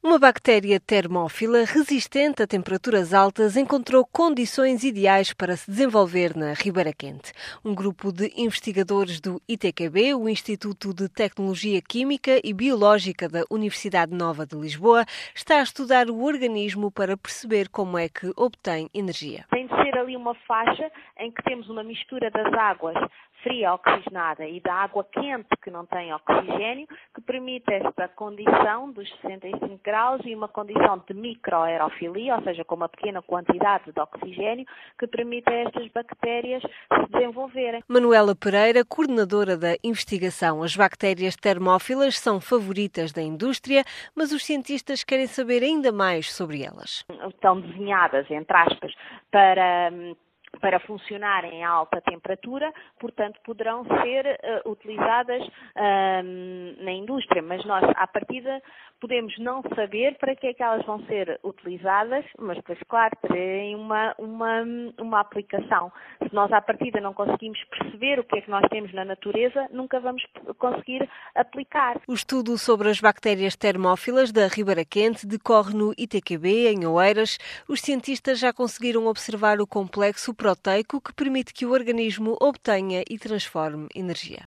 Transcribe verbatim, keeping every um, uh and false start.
Uma bactéria termófila resistente a temperaturas altas encontrou condições ideais para se desenvolver na Ribeira Quente. Um grupo de investigadores do I T Q B, o Instituto de Tecnologia Química e Biológica da Universidade Nova de Lisboa, está a estudar o organismo para perceber como é que obtém energia. Tem de ser ali uma faixa em que temos uma mistura das águas fria oxigenada e da água quente que não tem oxigênio, que permite esta condição dos sessenta e cinco graus e uma condição de microaerofilia, ou seja, com uma pequena quantidade de oxigênio, que permite a estas bactérias se desenvolverem. Manuela Pereira, coordenadora da investigação. As bactérias termófilas são favoritas da indústria, mas os cientistas querem saber ainda mais sobre elas. Estão desenhadas, entre aspas, para... para funcionar em alta temperatura, portanto, poderão ser uh, utilizadas uh, na indústria, mas nós, à partida, podemos não saber para que é que elas vão ser utilizadas, mas, pois, claro, terem uma, uma, uma aplicação. Se nós, à partida, não conseguimos perceber o que é que nós temos na natureza, nunca vamos conseguir aplicar. O estudo sobre as bactérias termófilas da Ribeira Quente decorre no I T Q B, em Oeiras. Os cientistas já conseguiram observar o complexo proteico que permite que o organismo obtenha e transforme energia.